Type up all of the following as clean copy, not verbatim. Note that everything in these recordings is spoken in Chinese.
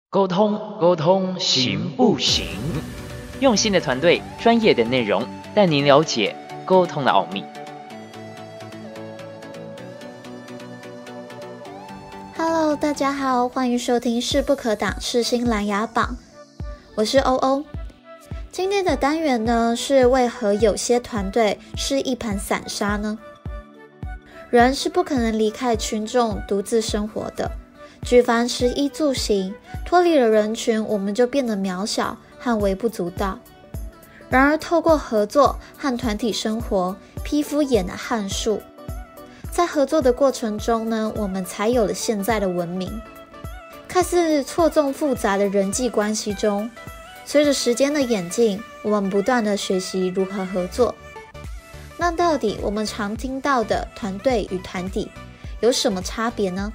沟通，沟通行不行？用心的团队，专业的内容，带您了解沟通的奥秘。 Hello， 大家好，欢迎收听势不可挡世新琅琊榜，我是欧欧。今天的单元呢，是为何有些团队是一盘散沙呢？人是不可能离开群众独自生活的，举凡食衣住行，脱离了人群，我们就变得渺小和微不足道。然而透过合作和团体生活，匹夫演的汉术，在合作的过程中呢，我们才有了现在的文明。看似错综复杂的人际关系中，随着时间的演进，我们不断的学习如何合作。那到底我们常听到的团队与团体有什么差别呢？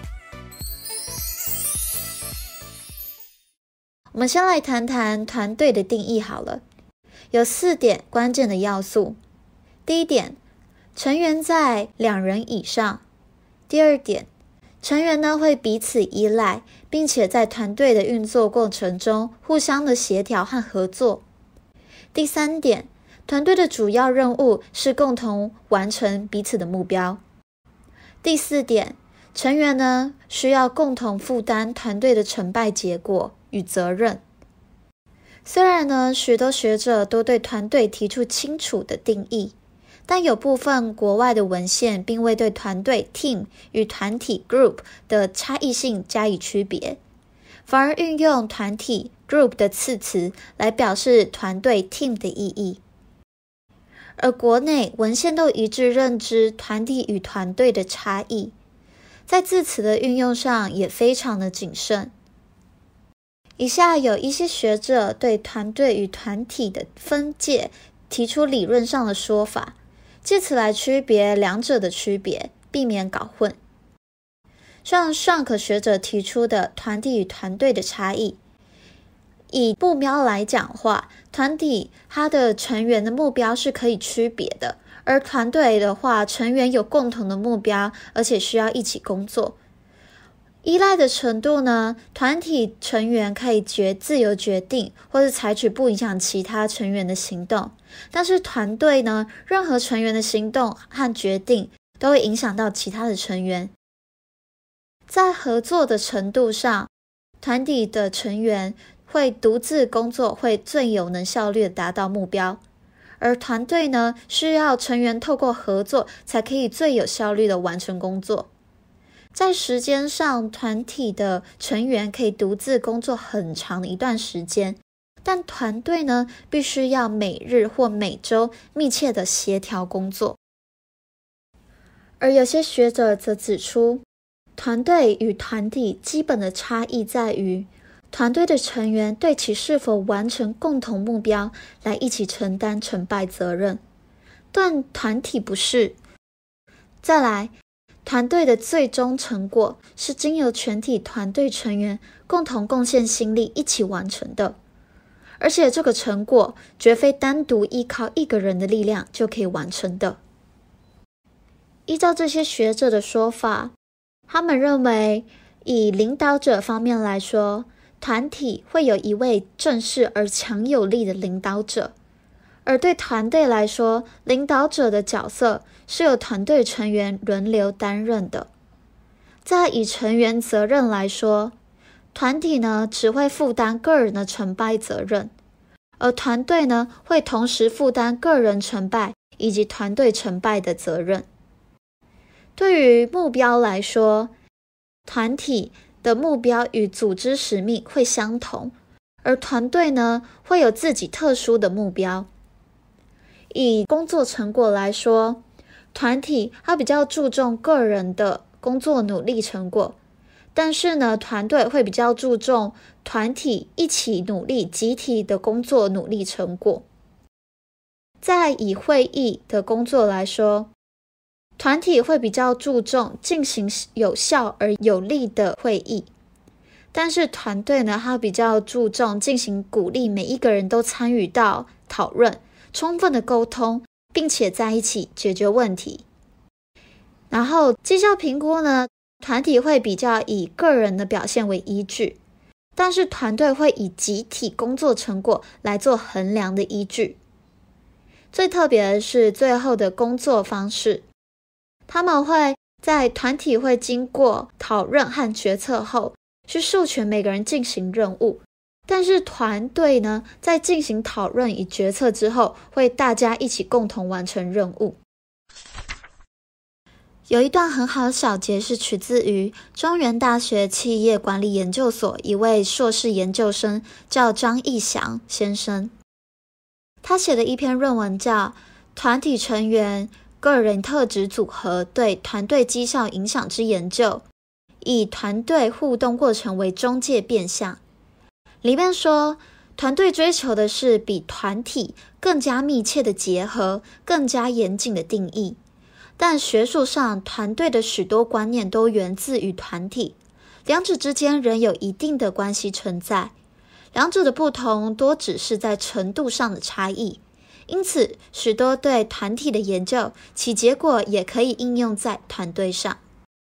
我们先来谈谈团队的定义好了，有4点关键的要素。第一点，成员在2人以上。第二点，成员呢会彼此依赖，并且在团队的运作过程中互相的协调和合作。第三点，团队的主要任务是共同完成彼此的目标。第4点，成员呢需要共同负担团队的成败结果与责任。虽然呢许多学者都对团队提出清楚的定义，但有部分国外的文献并未对团队 team 与团体 group 的差异性加以区别，反而运用团体 group 的次词来表示团队 team 的意义。而国内文献都一致认知团体与团队的差异，在字词的运用上也非常的谨慎。以下有一些学者对团队与团体的分界提出理论上的说法，借此来区别两者的区别，避免搞混。像尚可学者提出的团体与团队的差异，以目标来讲话，团体它的成员的目标是可以区别的，而团队的话，成员有共同的目标，而且需要一起工作。依赖的程度呢，团体成员可以自由决定，或是采取不影响其他成员的行动，但是团队呢，任何成员的行动和决定都会影响到其他的成员。在合作的程度上，团体的成员会独自工作，会最有能效率的达到目标，而团队呢，需要成员透过合作才可以最有效率的完成工作。在时间上，团体的成员可以独自工作很长一段时间，但团队呢，必须要每日或每周密切的协调工作。而有些学者则指出，团队与团体基本的差异在于，团队的成员对其是否完成共同目标来一起承担成败责任，但团体不是。再来，团队的最终成果是经由全体团队成员共同贡献心力一起完成的，而且这个成果绝非单独依靠一个人的力量就可以完成的。依照这些学者的说法，他们认为以领导者方面来说，团体会有一位正式而强有力的领导者，而对团队来说，领导者的角色是由团队成员轮流担任的。再以成员责任来说，团体呢只会负担个人的成败责任，而团队呢会同时负担个人成败以及团队成败的责任。对于目标来说，团体的目标与组织使命会相同，而团队呢会有自己特殊的目标。以工作成果来说，团体它比较注重个人的工作努力成果，但是呢，团队会比较注重团体一起努力、集体的工作努力成果。再以会议的工作来说，团体会比较注重进行有效而有力的会议，但是团队呢，它比较注重进行鼓励每一个人都参与到讨论，充分的沟通，并且在一起解决问题。然后绩效评估呢，团体会比较以个人的表现为依据， 但是团队会以集体工作成果来做衡量的依据。最特别的是最后的工作方式，他们会在团体会经过讨论和决策后，去授权每个人进行任务。但是团队呢，在进行讨论与决策之后，会大家一起共同完成任务。有一段很好的小节是取自于中原大学企业管理研究所一位硕士研究生，叫张义祥先生。他写的一篇论文叫《团体成员个人特质组合对团队绩效影响之研究》，以团队互动过程为中介变相。里面说，团队追求的是比团体更加密切的结合，更加严谨的定义。但学术上，团队的许多观念都源自于团体，两者之间仍有一定的关系存在。两者的不同多只是在程度上的差异，因此许多对团体的研究，其结果也可以应用在团队上。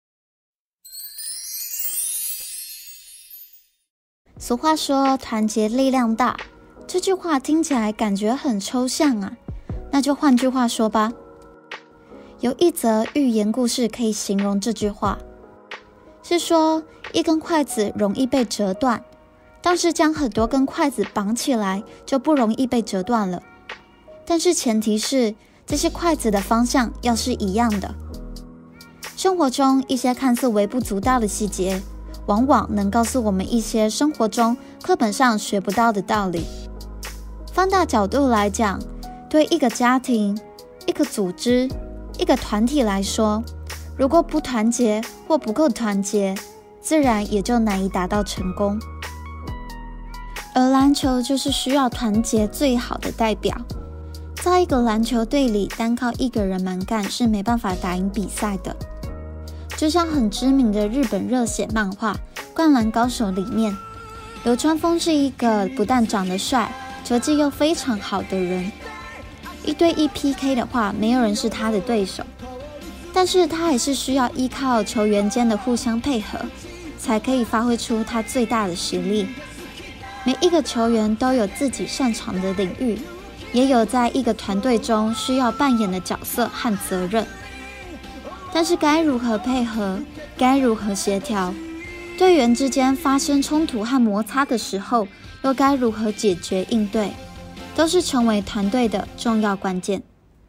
俗话说团结力量大，这句话听起来感觉很抽象啊，那就换句话说吧。有一则寓言故事可以形容这句话，是说一根筷子容易被折断，但是将很多根筷子绑起来就不容易被折断了。但是前提是这些筷子的方向要是一样的。生活中一些看似微不足道的细节，往往能告诉我们一些生活中课本上学不到的道理。放大角度来讲，对一个家庭、一个组织、一个团体来说，如果不团结或不够团结，自然也就难以达到成功。而篮球就是需要团结最好的代表。在一个篮球队里，单靠一个人蛮干是没办法打赢比赛的。就像很知名的日本热血漫画《灌篮高手》里面，流川枫是一个不但长得帅，球技又非常好的人。1对1 PK 的话，没有人是他的对手，但是他还是需要依靠球员间的互相配合，才可以发挥出他最大的实力。每一个球员都有自己擅长的领域，也有在一个团队中需要扮演的角色和责任。但是该如何配合，该如何协调，队员之间发生冲突和摩擦的时候，又该如何解决应对，都是成为团队的重要关键。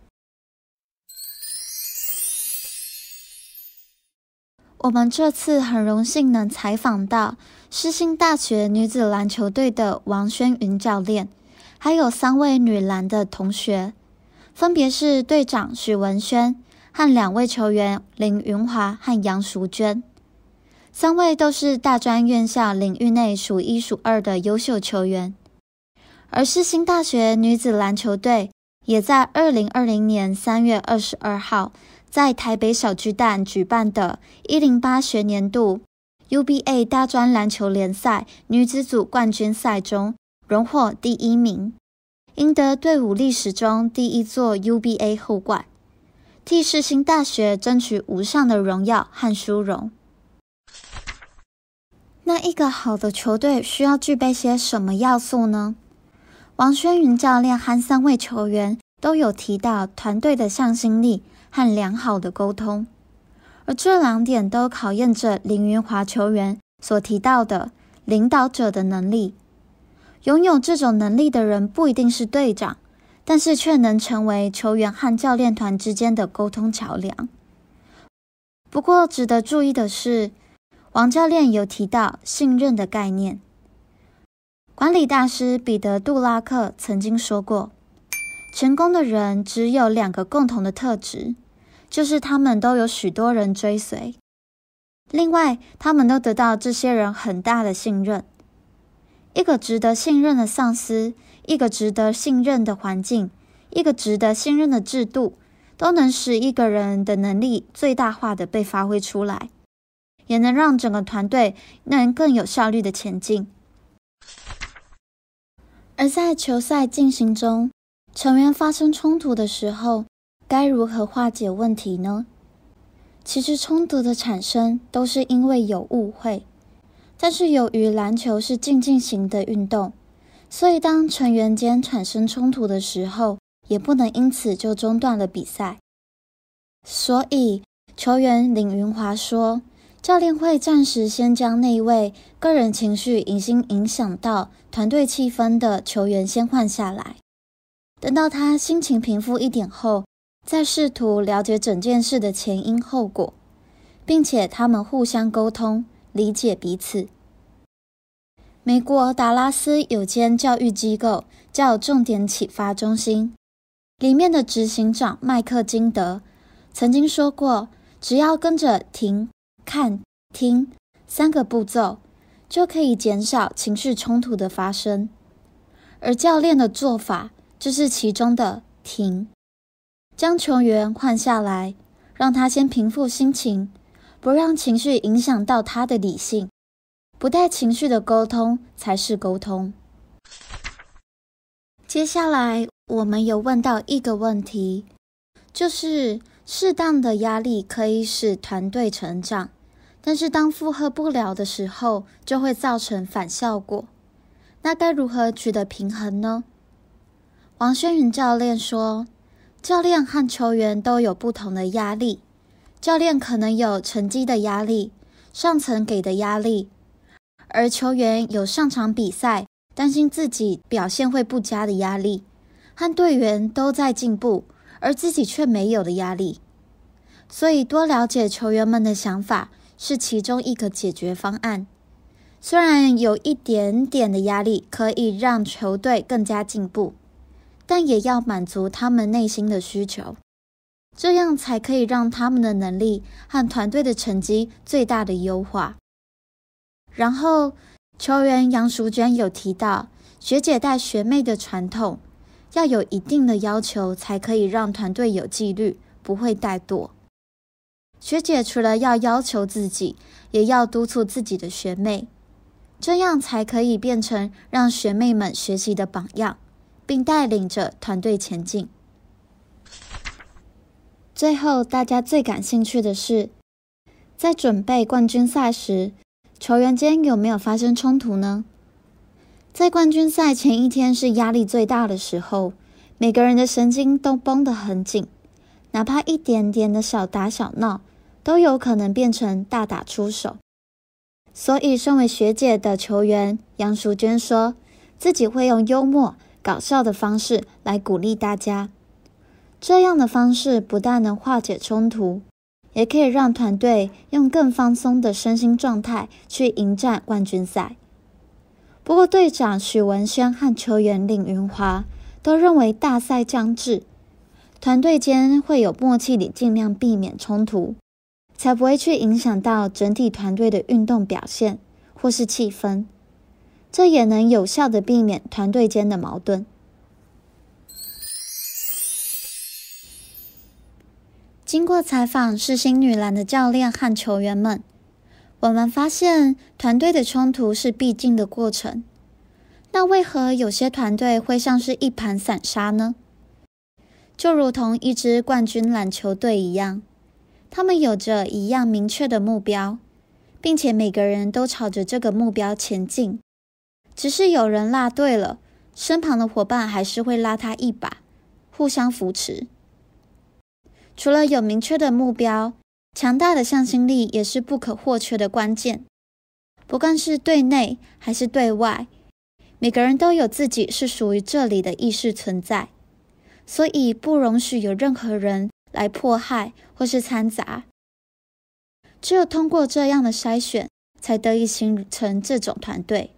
我们这次很荣幸能采访到世新大学女子篮球队的王轩云教练，还有3位女篮的同学，分别是队长许文轩和2位球员林云华和杨淑娟。3位都是大专院校领域内数1数2的优秀球员。而世新大学女子篮球队也在2020年3月22号在台北小巨蛋举办的108学年度 UBA 大专篮球联赛女子组冠军赛中荣获第1名，赢得队伍历史中第1座 UBA 后冠，替世新大学争取无上的荣耀和殊荣。那一个好的球队需要具备些什么要素呢？王轩云教练和3位球员都有提到团队的向心力和良好的沟通，而这2点都考验着林云华球员所提到的领导者的能力。拥有这种能力的人不一定是队长，但是却能成为球员和教练团之间的沟通桥梁。不过值得注意的是，王教练有提到信任的概念。管理大师彼得·杜拉克曾经说过，成功的人只有2个共同的特质，就是他们都有许多人追随，另外他们都得到这些人很大的信任。一个值得信任的上司，一个值得信任的环境，一个值得信任的制度，都能使一个人的能力最大化的被发挥出来，也能让整个团队能更有效率的前进。而在球赛进行中，成员发生冲突的时候，该如何化解问题呢？其实冲突的产生都是因为有误会， 但是由于篮球是竞技型的运动，所以当成员间产生冲突的时候，也不能因此就中断了比赛。所以球员林云华说，教练会暂时先将那一位个人情绪已经影响到团队气氛的球员先换下来，等到他心情平复一点后，再试图了解整件事的前因后果，并且他们互相沟通，理解彼此。美国达拉斯有间教育机构叫重点启发中心，里面的执行长麦克金德曾经说过，只要跟着停、看、听3个步骤，就可以减少情绪冲突的发生。而教练的做法就是其中的停，将球员换下来，让他先平复心情，不让情绪影响到他的理性。不带情绪的沟通才是沟通。接下来我们有问到一个问题，就是适当的压力可以使团队成长，但是当负荷不了的时候，就会造成反效果。那该如何取得平衡呢？王轩云教练说，教练和球员都有不同的压力，教练可能有成绩的压力，上层给的压力，而球员有上场比赛担心自己表现会不佳的压力，和队员都在进步，而自己却没有的压力。所以多了解球员们的想法是其中一个解决方案。虽然有一点点的压力可以让球队更加进步，但也要满足他们内心的需求，这样才可以让他们的能力和团队的成绩最大的优化。然后球员杨淑娟有提到，学姐带学妹的传统，要有一定的要求才可以让团队有纪律，不会怠惰。学姐除了要要求自己，也要督促自己的学妹，这样才可以变成让学妹们学习的榜样，并带领着团队前进。最后大家最感兴趣的是，在准备冠军赛时，球员间有没有发生冲突呢？在冠军赛前一天是压力最大的时候，每个人的神经都绷得很紧，哪怕一点点的小打小闹，都有可能变成大打出手。所以身为学姐的球员杨淑娟说，自己会用幽默搞笑的方式来鼓励大家，这样的方式不但能化解冲突，也可以让团队用更放松的身心状态去迎战冠军赛。不过队长许文轩和球员林云华都认为大赛将至，团队间会有默契地尽量避免冲突，才不会去影响到整体团队的运动表现或是气氛，这也能有效地避免团队间的矛盾。经过采访世新女篮的教练和球员们，我们发现团队的冲突是必经的过程。那为何有些团队会像是一盘散沙呢？就如同一支冠军篮球队一样，他们有着一样明确的目标，并且每个人都朝着这个目标前进。只是有人落队了，身旁的伙伴还是会拉他一把，互相扶持。除了有明确的目标，强大的向心力也是不可或缺的关键。不管是对内还是对外，每个人都有自己是属于这里的意识存在，所以不容许有任何人来迫害或是掺杂。只有通过这样的筛选，才得以形成这种团队。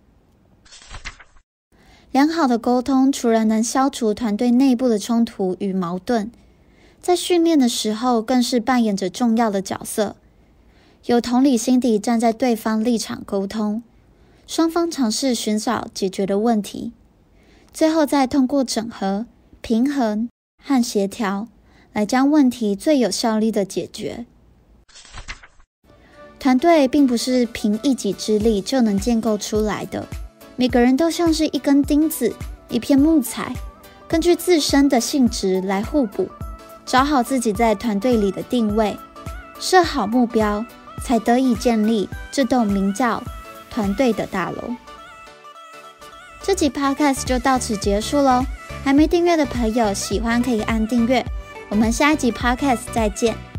良好的沟通除了能消除团队内部的冲突与矛盾，在训练的时候更是扮演着重要的角色。有同理心地站在对方立场沟通，双方尝试寻找解决的问题，最后再通过整合、平衡和协调，来将问题最有效率的解决。团队并不是凭一己之力就能建构出来的，每个人都像是一根钉子、一片木材，根据自身的性质来互补，找好自己在团队里的定位，设好目标，才得以建立这栋名叫团队的大楼。这集 Podcast 就到此结束咯，还没订阅的朋友，喜欢可以按订阅。我们下一集 Podcast 再见。